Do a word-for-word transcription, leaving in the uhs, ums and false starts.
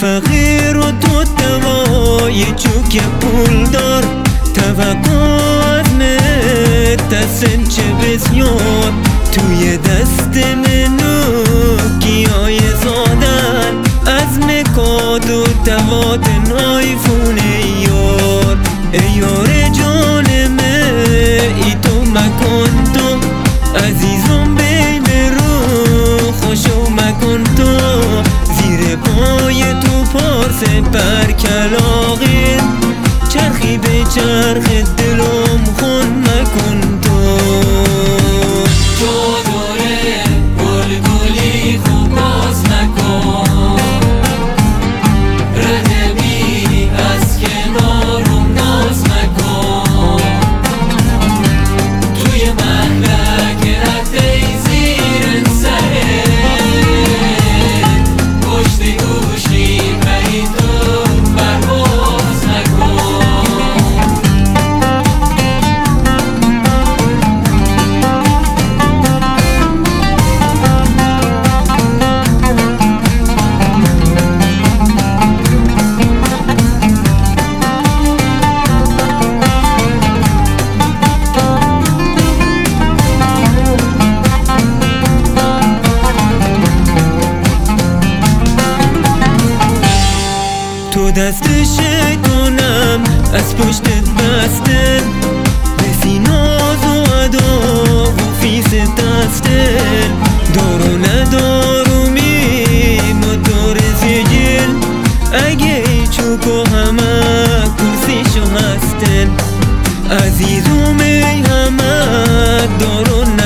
فقیر و تو دوای چوک پول دار. توقع از متسن چه بسیار توی دست منو گیای زادن. از مکاد و دوات آیفون یار. ای یار جانم ای تو مکن تو عزیزم بی رو خوشو مکن تو. زیر پای تو پارس پر کلاغی چرخی به چرخ دلم خون مکن تو. تو دوره گل گلی خوب باز نکن. ردبی از کنارم ناز نکن. توی محلک رفته زیر سره پشت گوشی بری تو پرواز نکن. تو دست شیطانم از پشتت بسته بسی ناز و ادا و فیس دستن. دارو ندارو میم و دار سجل اگه ای چوکو همه کرسیشو هستن. عزیزم ای همه دارو